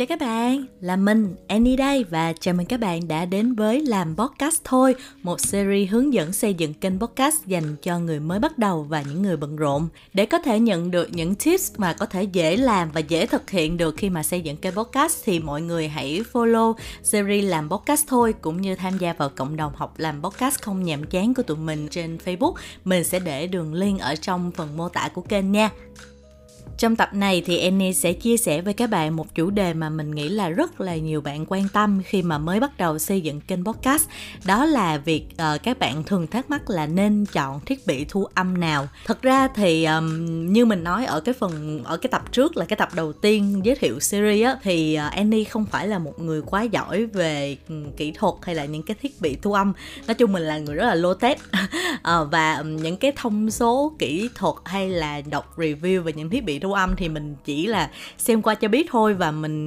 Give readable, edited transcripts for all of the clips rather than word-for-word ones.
Chào các bạn, là mình, Annie đây và chào mừng các bạn đã đến với Làm Podcast Thôi, một series hướng dẫn xây dựng kênh podcast dành cho người mới bắt đầu và những người bận rộn. Để có thể nhận được những tips mà có thể dễ làm và dễ thực hiện được khi mà xây dựng kênh podcast thì mọi người hãy follow series Làm Podcast Thôi cũng như tham gia vào cộng đồng học làm podcast không nhàm chán của tụi mình trên Facebook. Mình sẽ để đường link ở trong phần mô tả của kênh nha. Trong tập này thì Annie sẽ chia sẻ với các bạn một chủ đề mà mình nghĩ là rất là nhiều bạn quan tâm khi mà mới bắt đầu xây dựng kênh podcast. Đó là việc các bạn thường thắc mắc là nên chọn thiết bị thu âm nào. Thật ra thì như mình nói ở cái tập trước là cái tập đầu tiên giới thiệu series á, thì Annie không phải là một người quá giỏi về kỹ thuật hay là những cái thiết bị thu âm. Nói chung mình là người rất là low tech và những cái thông số kỹ thuật hay là đọc review về những thiết bị thu âm thì mình chỉ là xem qua cho biết thôi, và mình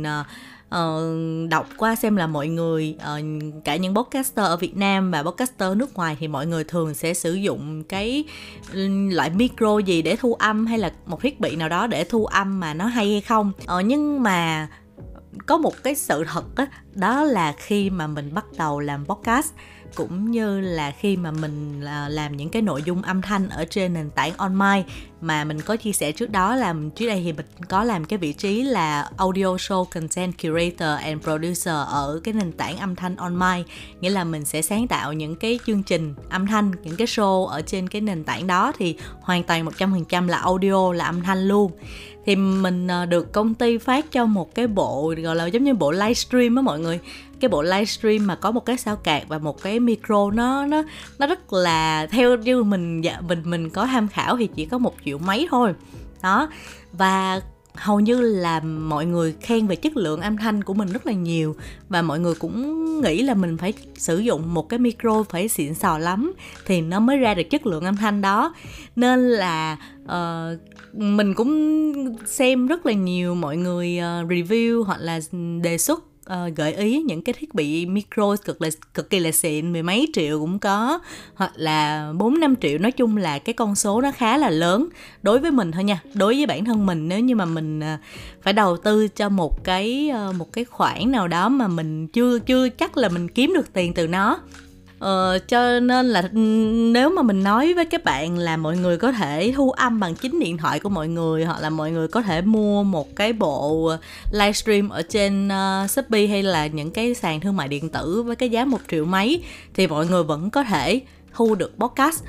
đọc qua xem là mọi người, cả những podcaster ở Việt Nam và podcaster nước ngoài thì mọi người thường sẽ sử dụng cái loại micro gì để thu âm, hay là một thiết bị nào đó để thu âm mà nó hay hay không. Nhưng mà có một cái sự thật đó là khi mà mình bắt đầu làm podcast cũng như là khi mà mình làm những cái nội dung âm thanh ở trên nền tảng online mà mình có chia sẻ trước đó, là trước đây thì mình có làm cái vị trí là audio show content curator and producer ở cái nền tảng âm thanh online, nghĩa là mình sẽ sáng tạo những cái chương trình âm thanh, những cái show ở trên cái nền tảng đó thì hoàn toàn 100% là audio, là âm thanh luôn. Thì mình được công ty phát cho một cái bộ gọi là giống như bộ livestream á mọi người. Cái bộ livestream mà có một cái sao cạc và một cái micro, nó rất là, theo như mình có tham khảo thì chỉ có 1 triệu mấy thôi đó, và hầu như là mọi người khen về chất lượng âm thanh của mình rất là nhiều, và mọi người cũng nghĩ là mình phải sử dụng một cái micro phải xịn sò lắm thì nó mới ra được chất lượng âm thanh đó. Nên là mình cũng xem rất là nhiều mọi người review hoặc là đề xuất, gợi ý những cái thiết bị micro cực kỳ là xịn, 10 mấy triệu cũng có, hoặc là 4-5 triệu. Nói chung là cái con số nó khá là lớn đối với mình thôi nha. Đối với bản thân mình, nếu như mà mình phải đầu tư cho một cái khoản nào đó mà mình chưa chắc là mình kiếm được tiền từ nó. Cho nên là nếu mà mình nói với các bạn là mọi người có thể thu âm bằng chính điện thoại của mọi người, hoặc là mọi người có thể mua một cái bộ livestream ở trên Shopee hay là những cái sàn thương mại điện tử với cái giá 1 triệu mấy thì mọi người vẫn có thể thu được podcast.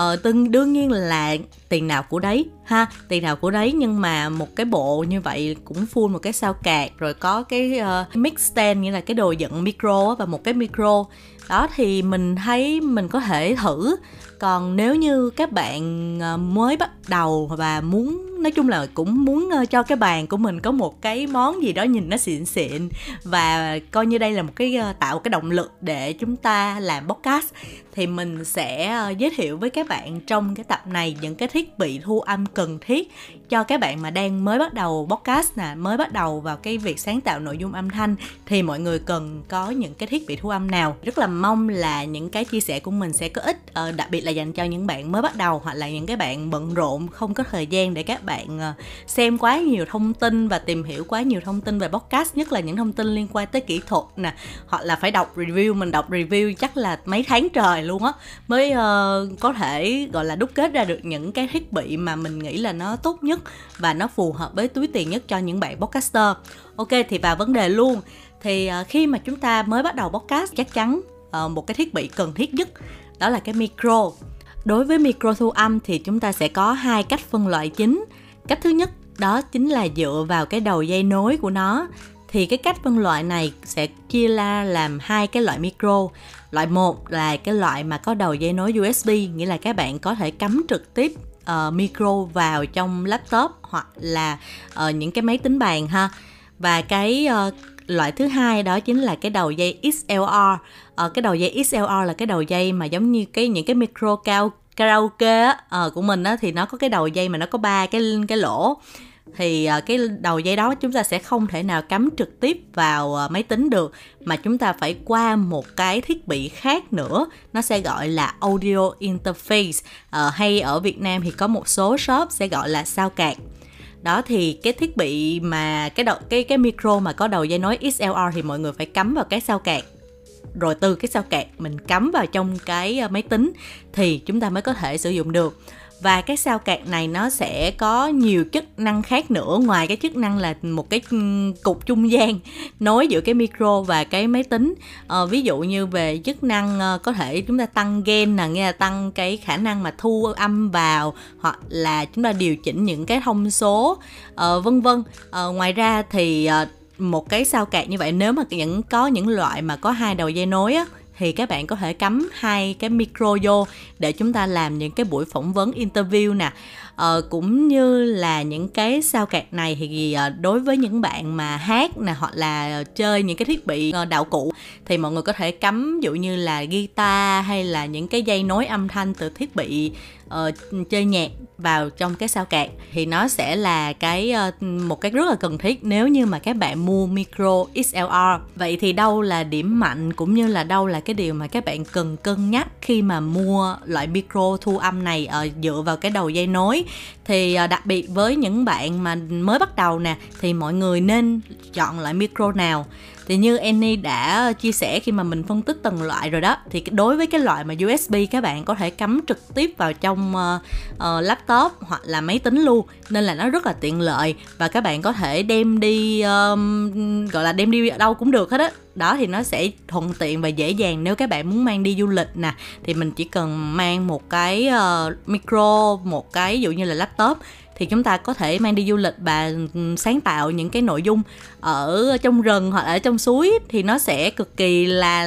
Đương nhiên là tiền nào của đấy ha, tiền nào của đấy, nhưng mà một cái bộ như vậy cũng full một cái sao cạc, rồi có cái mic stand, nghĩa là cái đồ dựng micro và một cái micro đó, thì mình thấy mình có thể thử. Còn nếu như các bạn mới bắt đầu và nói chung là cũng muốn cho cái bàn của mình có một cái món gì đó nhìn nó xịn xịn và coi như đây là một cái tạo cái động lực để chúng ta làm podcast, thì mình sẽ giới thiệu với các bạn trong cái tập này những cái thiết bị thu âm cần thiết cho các bạn mà đang mới bắt đầu podcast nè, mới bắt đầu vào cái việc sáng tạo nội dung âm thanh thì mọi người cần có những cái thiết bị thu âm nào. Rất là mong là những cái chia sẻ của mình sẽ có ích, đặc biệt là dành cho những bạn mới bắt đầu hoặc là những cái bạn bận rộn không có thời gian để các bạn xem quá nhiều thông tin và tìm hiểu quá nhiều thông tin về podcast, nhất là những thông tin liên quan tới kỹ thuật nè, hoặc là phải đọc review. Mình đọc review chắc là mấy tháng trời luôn á mới có thể gọi là đúc kết ra được những cái thiết bị mà mình nghĩ là nó tốt nhất và nó phù hợp với túi tiền nhất cho những bạn podcaster. Ok, thì vào vấn đề luôn. Thì khi mà chúng ta mới bắt đầu podcast, chắc chắn một cái thiết bị cần thiết nhất đó là cái micro. Đối với micro thu âm thì chúng ta sẽ có 2 cách phân loại chính. Cách thứ nhất đó chính là dựa vào cái đầu dây nối của nó. Thì cái cách phân loại này sẽ chia ra làm 2 cái loại micro. Loại 1 là cái loại mà có đầu dây nối USB, nghĩa là các bạn có thể cắm trực tiếp micro vào trong laptop hoặc là những cái máy tính bàn ha. Và cái loại thứ hai đó chính là cái đầu dây XLR. Cái đầu dây XLR là cái đầu dây mà giống như những cái micro karaoke của mình á, thì nó có cái đầu dây mà nó có 3 cái lỗ. Thì cái đầu dây đó chúng ta sẽ không thể nào cắm trực tiếp vào máy tính được, mà chúng ta phải qua một cái thiết bị khác nữa, nó sẽ gọi là audio interface, hay ở Việt Nam thì có một số shop sẽ gọi là sao cạc. Đó thì cái thiết bị mà cái micro mà có đầu dây nối XLR thì mọi người phải cắm vào cái sao cạc, rồi từ cái sao cạc mình cắm vào trong cái máy tính thì chúng ta mới có thể sử dụng được. Và cái sao cạc này nó sẽ có nhiều chức năng khác nữa, ngoài cái chức năng là một cái cục trung gian nối giữa cái micro và cái máy tính. Ví dụ như về chức năng có thể chúng ta tăng gain nè, nghĩa là tăng cái khả năng mà thu âm vào, hoặc là chúng ta điều chỉnh những cái thông số vân vân. Ngoài ra thì một cái sao cạc như vậy, nếu mà có những loại mà có 2 đầu dây nối á, thì các bạn có thể cắm 2 cái micro vô để chúng ta làm những cái buổi phỏng vấn interview nè. Cũng như là những cái sao cạc này thì đối với những bạn mà hát nè, hoặc là chơi những cái thiết bị đạo cụ thì mọi người có thể cắm, ví dụ như là guitar hay là những cái dây nối âm thanh từ thiết bị chơi nhạc vào trong cái sao cạc, thì nó sẽ là một cái rất là cần thiết nếu như mà các bạn mua micro XLR. Vậy thì đâu là điểm mạnh cũng như là đâu là cái điều mà các bạn cần cân nhắc khi mà mua loại micro thu âm này dựa vào cái đầu dây nối? Thì đặc biệt với những bạn mà mới bắt đầu nè, thì mọi người nên chọn loại micro nào? Thì như Annie đã chia sẻ khi mà mình phân tích từng loại rồi đó, thì đối với cái loại mà USB các bạn có thể cắm trực tiếp vào trong laptop hoặc là máy tính luôn, nên là nó rất là tiện lợi và các bạn có thể đem đi gọi là đem đi ở đâu cũng được hết á. Đó thì nó sẽ thuận tiện và dễ dàng. Nếu các bạn muốn mang đi du lịch nè, thì mình chỉ cần mang một cái micro, một cái ví dụ như là laptop, thì chúng ta có thể mang đi du lịch và sáng tạo những cái nội dung ở trong rừng hoặc ở trong suối, thì nó sẽ cực kỳ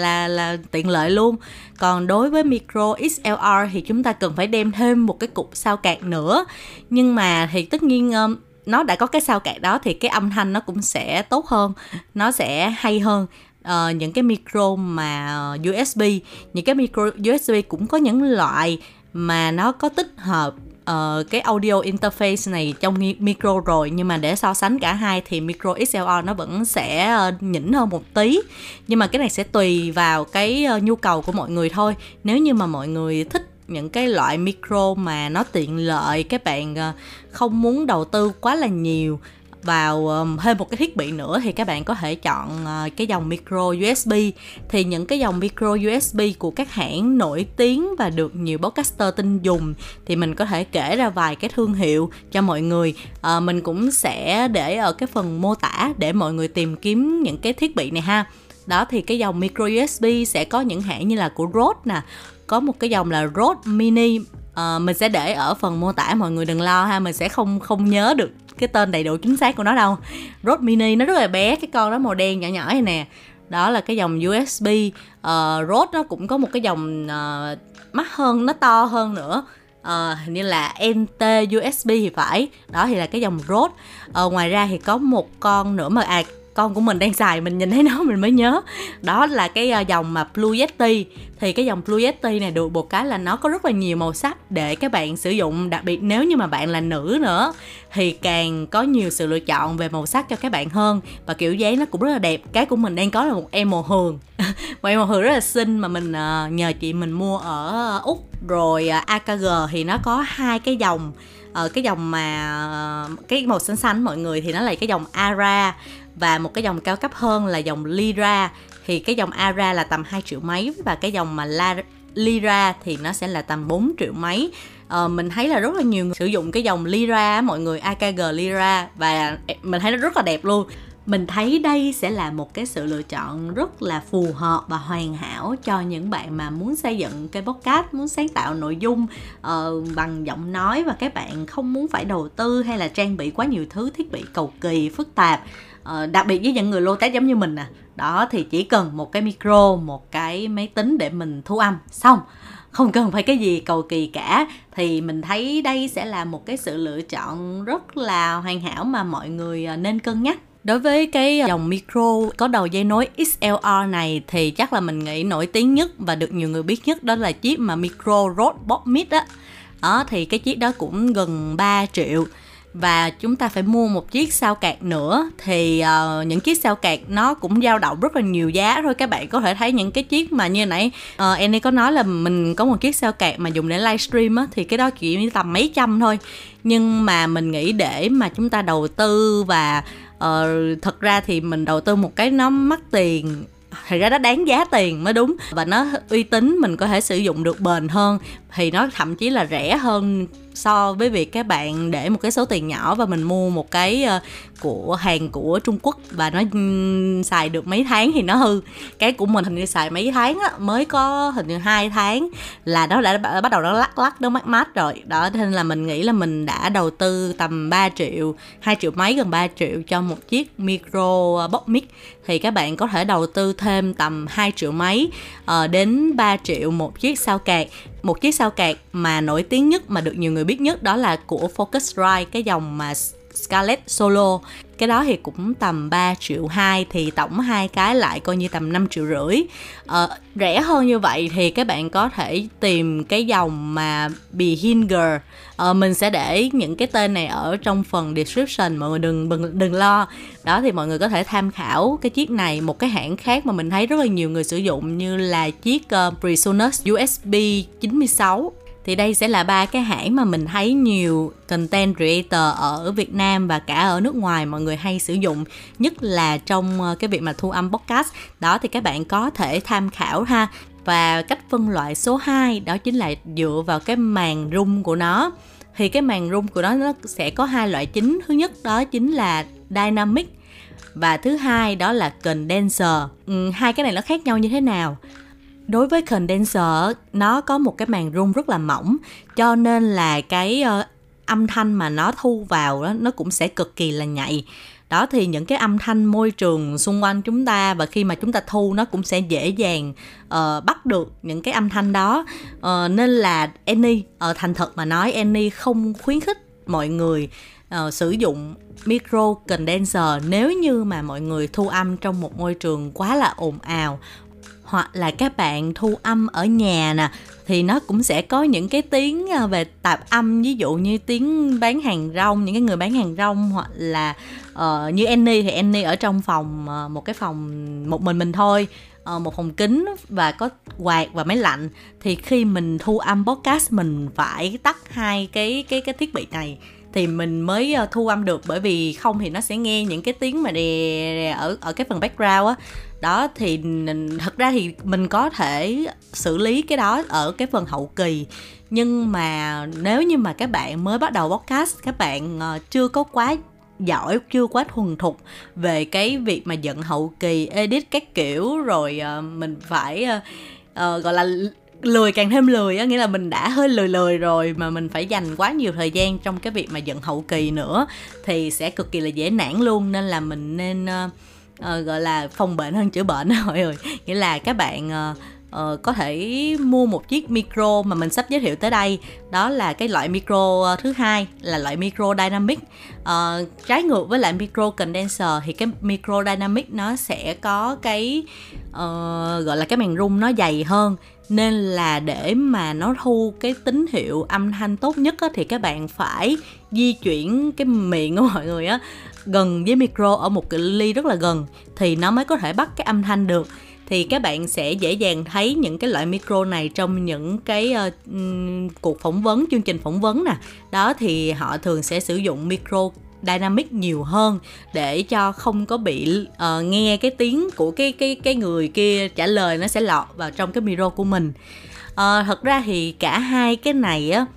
là tiện lợi luôn. Còn đối với micro XLR thì chúng ta cần phải đem thêm một cái cục sao cạc nữa, nhưng mà thì tất nhiên nó đã có cái sao cạc đó thì cái âm thanh nó cũng sẽ tốt hơn, nó sẽ hay hơn. Những cái micro mà USB, những cái micro USB cũng có những loại mà nó có tích hợp cái audio interface này trong micro rồi, nhưng mà để so sánh cả hai thì micro XLR nó vẫn sẽ nhỉnh hơn một tí. Nhưng mà cái này sẽ tùy vào cái nhu cầu của mọi người thôi. Nếu như mà mọi người thích những cái loại micro mà nó tiện lợi, các bạn không muốn đầu tư quá là nhiều vào thêm một cái thiết bị nữa, thì các bạn có thể chọn cái dòng micro USB. Thì những cái dòng micro USB của các hãng nổi tiếng và được nhiều podcaster tin dùng, thì mình có thể kể ra vài cái thương hiệu cho mọi người. Mình cũng sẽ để ở cái phần mô tả để mọi người tìm kiếm những cái thiết bị này ha. Đó thì cái dòng micro USB sẽ có những hãng như là của Rode nè, có một cái dòng là Rode Mini. Mình sẽ để ở phần mô tả, mọi người đừng lo ha, mình sẽ không nhớ được cái tên đầy đủ chính xác của nó đâu. Rode Mini nó rất là bé, cái con đó màu đen nhỏ nhỏ này nè. Đó là cái dòng USB. Rode nó cũng có một cái dòng mắc hơn, nó to hơn nữa, hình như là NT USB thì phải. Đó thì là cái dòng Rode. Ngoài ra thì có một con nữa mà con của mình đang xài, mình nhìn thấy nó mình mới nhớ. Đó là cái dòng mà Blue Yeti. Thì cái dòng Blue Yeti này được một cái là nó có rất là nhiều màu sắc để các bạn sử dụng. Đặc biệt nếu như mà bạn là nữ nữa thì càng có nhiều sự lựa chọn về màu sắc cho các bạn hơn. Và kiểu dáng nó cũng rất là đẹp. Cái của mình đang có là một em màu hường. Một em màu hường rất là xinh mà mình nhờ chị mình mua ở Úc. Rồi AKG thì nó có hai cái dòng. Cái dòng mà cái màu xanh xanh mọi người thì nó là cái dòng Ara, và một cái dòng cao cấp hơn là dòng Lyra. Thì cái dòng Ara là tầm 2 triệu mấy, và cái dòng mà Lyra thì nó sẽ là tầm 4 triệu mấy. Mình thấy là rất là nhiều người sử dụng cái dòng Lyra, mọi người, AKG Lyra, và mình thấy nó rất là đẹp luôn. Mình thấy đây sẽ là một cái sự lựa chọn rất là phù hợp và hoàn hảo cho những bạn mà muốn xây dựng cái podcast, muốn sáng tạo nội dung bằng giọng nói, và các bạn không muốn phải đầu tư hay là trang bị quá nhiều thứ thiết bị cầu kỳ, phức tạp. Đặc biệt với những người low tech giống như mình nè. Đó thì chỉ cần một cái micro, một cái máy tính để mình thu âm xong, không cần phải cái gì cầu kỳ cả. Thì mình thấy đây sẽ là một cái sự lựa chọn rất là hoàn hảo mà mọi người nên cân nhắc. Đối với cái dòng micro có đầu dây nối XLR này thì chắc là mình nghĩ nổi tiếng nhất và được nhiều người biết nhất đó là chiếc mà micro Rode Box Mic á. Đó thì cái chiếc đó cũng gần 3 triệu. và chúng ta phải mua một chiếc sao cạc nữa. Thì những chiếc sao cạc nó cũng dao động rất là nhiều giá thôi. Các bạn có thể thấy những cái chiếc mà như nãy Annie có nói là mình có một chiếc sao cạc mà dùng để livestream á, thì cái đó chỉ tầm mấy trăm thôi. Nhưng mà mình nghĩ để mà chúng ta đầu tư và thật ra thì mình đầu tư một cái nó mắc tiền, thì ra nó đáng giá tiền mới đúng, và nó uy tín, mình có thể sử dụng được bền hơn, thì nó thậm chí là rẻ hơn so với việc các bạn để một cái số tiền nhỏ và mình mua một cái của hàng của Trung Quốc và nó xài được mấy tháng thì nó hư. Cái của mình hình như xài mấy tháng á, mới có hình như 2 tháng là nó đã bắt đầu nó lắc nó mát rồi đó. Nên là mình nghĩ là mình đã đầu tư tầm 3 triệu, 2 triệu mấy, gần 3 triệu cho một chiếc micro box mic. Thì các bạn có thể đầu tư thêm tầm 2 triệu mấy đến 3 triệu một chiếc sao cạc. Một chiếc sao cạc mà nổi tiếng nhất, mà được nhiều người biết nhất, đó là của Focusrite, cái dòng mà Scarlett Solo. Cái đó thì cũng tầm 3 triệu 2, thì tổng hai cái lại coi như tầm 5 triệu rưỡi. Rẻ hơn như vậy thì các bạn có thể tìm cái dòng mà Behringer. Mình sẽ để những cái tên này ở trong phần description, mọi người đừng lo. Đó, thì mọi người có thể tham khảo cái chiếc này. Một cái hãng khác mà mình thấy rất là nhiều người sử dụng như là chiếc Presonus USB 96. Thì đây sẽ là 3 cái hãng mà mình thấy nhiều content creator ở Việt Nam và cả ở nước ngoài mọi người hay sử dụng, nhất là trong cái việc mà thu âm podcast. Đó, thì các bạn có thể tham khảo ha. Và cách phân loại số 2 đó chính là dựa vào cái màn rung của nó. Thì cái màn rung của nó sẽ có 2 loại chính. Thứ nhất đó chính là Dynamic, và thứ hai đó là Condenser. Hai cái này nó khác nhau như thế nào? Đối với condenser, nó có một cái màn rung rất là mỏng, cho nên là cái âm thanh mà nó thu vào đó, nó cũng sẽ cực kỳ là nhạy. Đó, thì những cái âm thanh môi trường xung quanh chúng ta và khi mà chúng ta thu nó cũng sẽ dễ dàng bắt được những cái âm thanh đó. Nên là Annie, thành thật mà nói, Annie không khuyến khích mọi người sử dụng micro condenser nếu như mà mọi người thu âm trong một môi trường quá là ồn ào, hoặc là các bạn thu âm ở nhà nè, thì nó cũng sẽ có những cái tiếng về tạp âm, ví dụ như tiếng bán hàng rong, những cái người bán hàng rong, hoặc là như Annie thì Annie ở trong phòng, một cái phòng một mình thôi, một phòng kính và có quạt và máy lạnh, thì khi mình thu âm podcast mình phải tắt hai cái thiết bị này thì mình mới thu âm được, bởi vì không thì nó sẽ nghe những cái tiếng mà đè ở cái phần background á. Đó, thì thật ra thì mình có thể xử lý cái đó ở cái phần hậu kỳ, nhưng mà nếu như mà các bạn mới bắt đầu podcast, các bạn chưa có quá giỏi, chưa quá thuần thục về cái việc mà dựng hậu kỳ, edit các kiểu, rồi mình phải gọi là lười càng thêm lười á, nghĩa là mình đã hơi lười rồi mà mình phải dành quá nhiều thời gian trong cái việc mà dựng hậu kỳ nữa thì sẽ cực kỳ là dễ nản luôn. Nên là mình nên gọi là phòng bệnh hơn chữa bệnh mọi người. Nghĩa là các bạn có thể mua một chiếc micro mà mình sắp giới thiệu tới đây. Đó là cái loại micro thứ hai, là loại micro dynamic. Trái ngược với lại micro condenser thì cái micro dynamic nó sẽ có cái gọi là cái màn rung nó dày hơn, nên là để mà nó thu cái tín hiệu âm thanh tốt nhất á, thì các bạn phải di chuyển cái miệng của mọi người á gần với micro ở một cự ly rất là gần thì nó mới có thể bắt cái âm thanh được. Thì các bạn sẽ dễ dàng thấy những cái loại micro này trong những cái cuộc phỏng vấn, chương trình phỏng vấn nè. Đó, thì họ thường sẽ sử dụng micro dynamic nhiều hơn để cho không có bị nghe cái tiếng của cái người kia trả lời nó sẽ lọt vào trong cái micro của mình. Thật ra thì cả hai cái này á,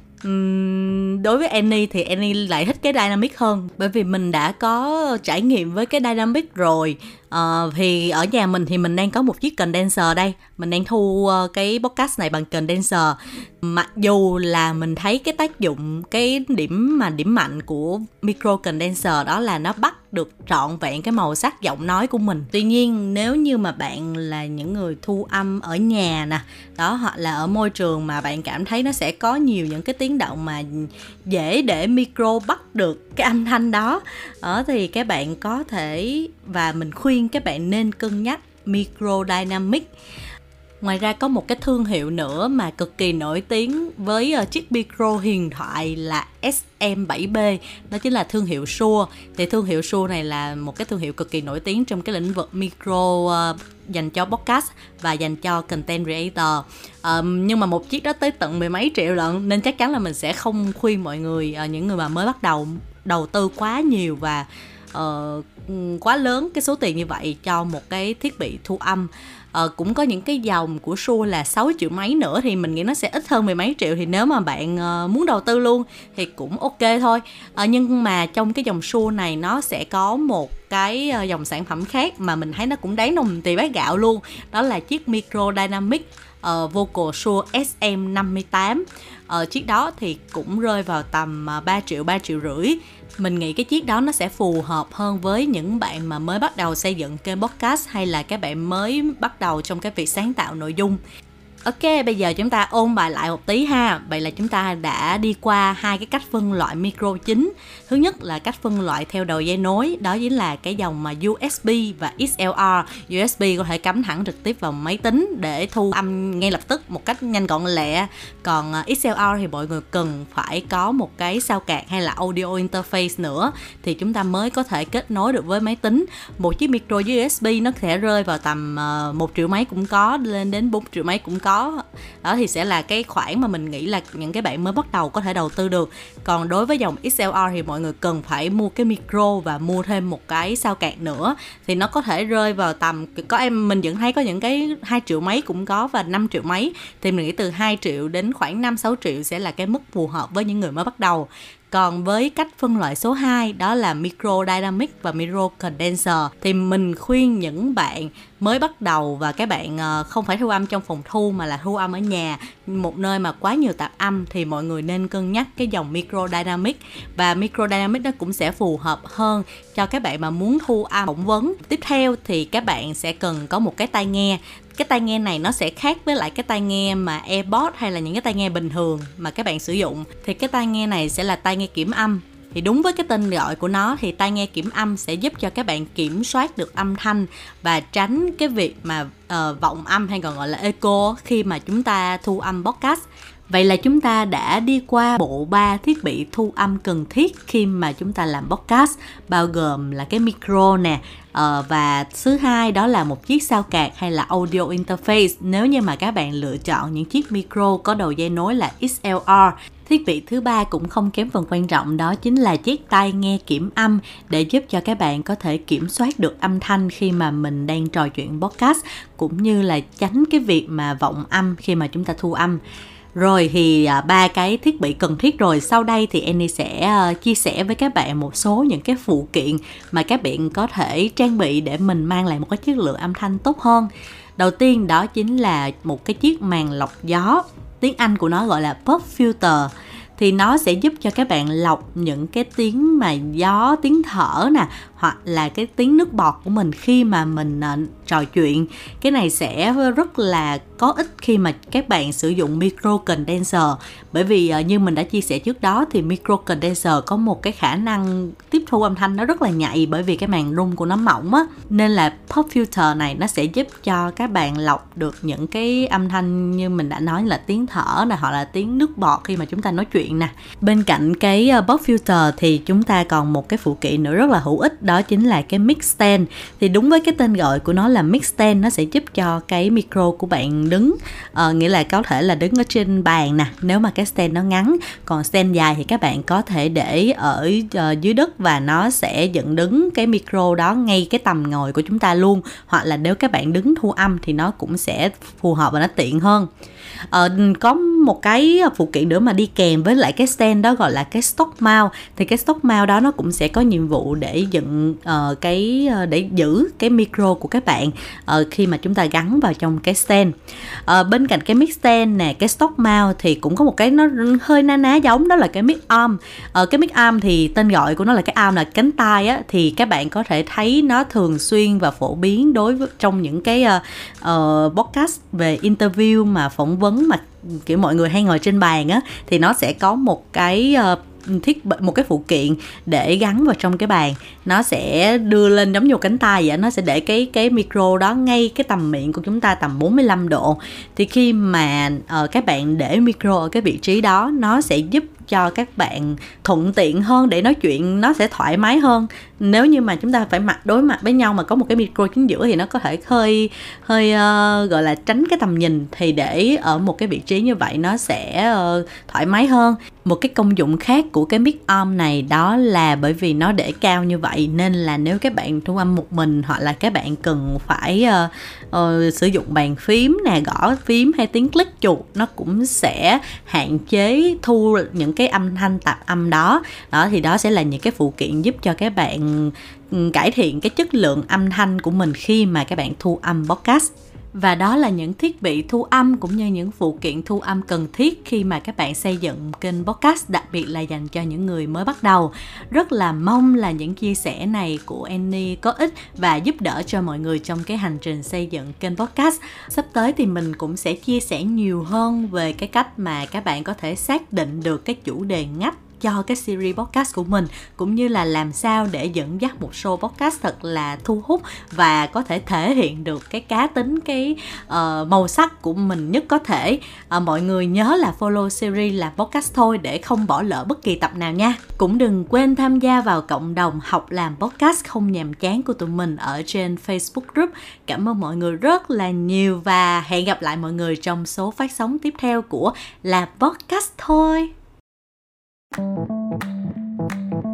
đối với Annie thì Annie lại thích cái dynamic hơn, bởi vì mình đã có trải nghiệm với cái dynamic rồi. Thì ở nhà mình thì mình đang có một chiếc condenser đây, mình đang thu cái podcast này bằng condenser. Mặc dù là mình thấy cái tác dụng, cái điểm mạnh của micro condenser đó là nó bắt được trọn vẹn cái màu sắc giọng nói của mình. Tuy nhiên nếu như mà bạn là những người thu âm ở nhà nè, đó, hoặc là ở môi trường mà bạn cảm thấy nó sẽ có nhiều những cái tiếng động mà dễ để micro bắt được cái âm thanh đó, thì các bạn có thể, và mình khuyên các bạn nên cân nhắc micro dynamic. Ngoài ra có một cái thương hiệu nữa mà cực kỳ nổi tiếng với chiếc micro huyền thoại là SM7B, đó chính là thương hiệu Shure. Thì thương hiệu Shure này là một cái thương hiệu cực kỳ nổi tiếng trong cái lĩnh vực micro dành cho podcast và dành cho content creator. Nhưng mà một chiếc đó tới tận 10 mấy triệu lận, nên chắc chắn là mình sẽ không khuyên mọi người, những người mà mới bắt đầu tư quá nhiều và quá lớn cái số tiền như vậy cho một cái thiết bị thu âm. Cũng có những cái dòng của Shure là 6 triệu mấy nữa, thì mình nghĩ nó sẽ ít hơn 10 mấy triệu. Thì nếu mà bạn muốn đầu tư luôn thì cũng ok thôi. Nhưng mà trong cái dòng Shure này nó sẽ có một cái dòng sản phẩm khác mà mình thấy nó cũng đáng đồng tiền bát gạo luôn. Đó là chiếc Micro Dynamic Vocal Shure SM58. Chiếc đó thì cũng rơi vào tầm 3 triệu, 3 triệu rưỡi. Mình nghĩ cái chiếc đó nó sẽ phù hợp hơn với những bạn mà mới bắt đầu xây dựng kênh podcast, hay là các bạn mới bắt đầu trong cái việc sáng tạo nội dung. Ok, bây giờ chúng ta ôn bài lại một tí ha. Vậy là chúng ta đã đi qua hai cái cách phân loại micro chính. Thứ nhất là cách phân loại theo đầu dây nối, đó chính là cái dòng mà USB và XLR. USB có thể cắm thẳng trực tiếp vào máy tính để thu âm ngay lập tức một cách nhanh gọn lẹ. Còn XLR thì mọi người cần phải có một cái sao card hay là audio interface nữa thì chúng ta mới có thể kết nối được với máy tính. Một chiếc micro USB nó sẽ rơi vào tầm 1 triệu mấy cũng có, lên đến 4 triệu mấy cũng có. Đó thì sẽ là cái khoản mà mình nghĩ là những cái bạn mới bắt đầu có thể đầu tư được. Còn đối với dòng XLR thì mọi người cần phải mua cái micro và mua thêm một cái sao card nữa, thì nó có thể rơi vào tầm, mình vẫn thấy có những cái 2 triệu mấy cũng có và 5 triệu mấy. Thì mình nghĩ từ 2 triệu đến khoảng 5-6 triệu sẽ là cái mức phù hợp với những người mới bắt đầu. Còn với cách phân loại số 2, đó là micro dynamic và micro condenser, thì mình khuyên những bạn mới bắt đầu và các bạn không phải thu âm trong phòng thu mà là thu âm ở nhà, một nơi mà quá nhiều tạp âm, thì mọi người nên cân nhắc cái dòng micro dynamic. Và micro dynamic nó cũng sẽ phù hợp hơn cho các bạn mà muốn thu âm phỏng vấn. Tiếp theo thì các bạn sẽ cần có một cái tai nghe. Cái tai nghe này nó sẽ khác với lại cái tai nghe mà AirPods hay là những cái tai nghe bình thường mà các bạn sử dụng. Thì cái tai nghe này sẽ là tai nghe kiểm âm. Thì đúng với cái tên gọi của nó thì tai nghe kiểm âm sẽ giúp cho các bạn kiểm soát được âm thanh và tránh cái việc mà vọng âm hay còn gọi là echo khi mà chúng ta thu âm podcast. Vậy là chúng ta đã đi qua bộ 3 thiết bị thu âm cần thiết khi mà chúng ta làm podcast, bao gồm là cái micro nè, và thứ hai đó là một chiếc sao card hay là audio interface nếu như mà các bạn lựa chọn những chiếc micro có đầu dây nối là XLR. Thiết bị thứ ba cũng không kém phần quan trọng, đó chính là chiếc tai nghe kiểm âm để giúp cho các bạn có thể kiểm soát được âm thanh khi mà mình đang trò chuyện podcast, cũng như là tránh cái việc mà vọng âm khi mà chúng ta thu âm. Rồi thì 3 cái thiết bị cần thiết rồi. Sau đây thì Annie sẽ chia sẻ với các bạn một số những cái phụ kiện mà các bạn có thể trang bị để mình mang lại một cái chất lượng âm thanh tốt hơn. Đầu tiên đó chính là một cái chiếc màn lọc gió, tiếng Anh của nó gọi là pop filter. Thì nó sẽ giúp cho các bạn lọc những cái tiếng mà gió, tiếng thở nè, hoặc là cái tiếng nước bọt của mình khi mà mình trò chuyện. Cái này sẽ rất là có ích khi mà các bạn sử dụng micro condenser. Bởi vì như mình đã chia sẻ trước đó thì micro condenser có một cái khả năng tiếp thu âm thanh nó rất là nhạy, bởi vì cái màng rung của nó mỏng á. Nên là pop filter này nó sẽ giúp cho các bạn lọc được những cái âm thanh như mình đã nói là tiếng thở nè, hoặc là tiếng nước bọt khi mà chúng ta nói chuyện nè. Bên cạnh cái pop filter thì chúng ta còn một cái phụ kiện nữa rất là hữu ích, đó chính là cái mic stand. Thì đúng với cái tên gọi của nó là mic stand, nó sẽ giúp cho cái micro của bạn đứng, nghĩa là có thể là đứng ở trên bàn nè, nếu mà cái stand nó ngắn. Còn stand dài thì các bạn có thể để ở dưới đất và nó sẽ dựng đứng cái micro đó ngay cái tầm ngồi của chúng ta luôn. Hoặc là nếu các bạn đứng thu âm thì nó cũng sẽ phù hợp và nó tiện hơn. Có một cái phụ kiện nữa mà đi kèm với lại cái stand đó gọi là cái stock mount. Thì cái stock mount đó nó cũng sẽ có nhiệm vụ để dựng để giữ cái micro của các bạn khi mà chúng ta gắn vào trong cái stand. Bên cạnh cái mic stand nè, cái stock mount thì cũng có một cái nó hơi na ná giống, đó là cái mic arm. Cái mic arm thì tên gọi của nó là cái arm là cánh tay á, thì các bạn có thể thấy nó thường xuyên và phổ biến đối với trong những cái podcast về interview mà phỏng vấn mà kiểu mọi người hay ngồi trên bàn á, thì nó sẽ có một cái một cái phụ kiện để gắn vào trong cái bàn. Nó sẽ đưa lên giống như một cánh tay vậy, nó sẽ để cái micro đó ngay cái tầm miệng của chúng ta, tầm 45 độ. Thì khi mà các bạn để micro ở cái vị trí đó, nó sẽ giúp cho các bạn thuận tiện hơn để nói chuyện, nó sẽ thoải mái hơn. Nếu như mà chúng ta phải đối mặt với nhau mà có một cái micro chính giữa thì nó có thể hơi gọi là tránh cái tầm nhìn, thì để ở một cái vị trí như vậy nó sẽ thoải mái hơn. Một cái công dụng khác của cái mic arm này đó là bởi vì nó để cao như vậy, nên là nếu các bạn thu âm một mình hoặc là các bạn cần phải sử dụng bàn phím nè, gõ phím hay tiếng click chuột, nó cũng sẽ hạn chế thu những cái âm thanh tạp âm đó. Thì đó sẽ là những cái phụ kiện giúp cho các bạn cải thiện cái chất lượng âm thanh của mình khi mà các bạn thu âm podcast. Và đó là những thiết bị thu âm cũng như những phụ kiện thu âm cần thiết khi mà các bạn xây dựng kênh podcast, đặc biệt là dành cho những người mới bắt đầu. Rất là mong là những chia sẻ này của Annie có ích và giúp đỡ cho mọi người trong cái hành trình xây dựng kênh podcast. Sắp tới thì mình cũng sẽ chia sẻ nhiều hơn về cái cách mà các bạn có thể xác định được cái chủ đề ngách cho cái series podcast của mình, cũng như là làm sao để dẫn dắt một show podcast thật là thu hút và có thể thể hiện được cái cá tính, cái màu sắc của mình nhất có thể. Mọi người nhớ là follow series Làm Podcast Thôi để không bỏ lỡ bất kỳ tập nào nha. Cũng đừng quên tham gia vào cộng đồng học làm podcast không nhàm chán của tụi mình ở trên Facebook group. Cảm ơn mọi người rất là nhiều và hẹn gặp lại mọi người trong số phát sóng tiếp theo của Làm Podcast Thôi.